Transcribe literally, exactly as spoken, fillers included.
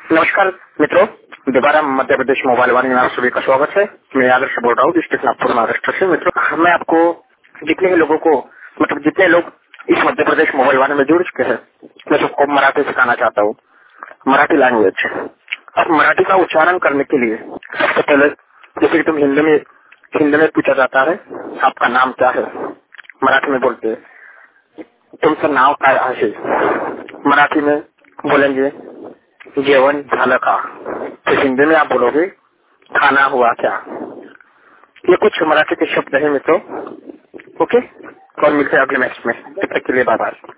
नमस्कार मित्रों, दोबारा मध्य प्रदेश मोबाइल वाणी में आप सभी का स्वागत है। मैं आदर्श बोल रहा हूँ डिस्ट्रिक्ट नागपुर महाराष्ट्र से। मित्रों, मैं आपको जितने भी लोगों को मतलब जितने लोग इस मध्य प्रदेश मोबाइल वाणी में जुड़ चुके हैं, मैं सबको मराठी सिखाना चाहता हूँ, मराठी लैंग्वेज। अब मराठी का उच्चारण करने के लिए सबसे पहले जैसे कि तुम हिंदी में हिंदी में पूछा जाता है आपका नाम क्या है, मराठी में बोलते हैं तुमचं नाव काय आहे, मराठी में बोलेंगे जेवण झालं का, तो हिंदी में आप बोलोगे खाना हुआ क्या। ये कुछ मराठी के शब्द है मित्रों। ओके, और मिलते हैं अगले मैच में। तब तक के लिए बाय बाय।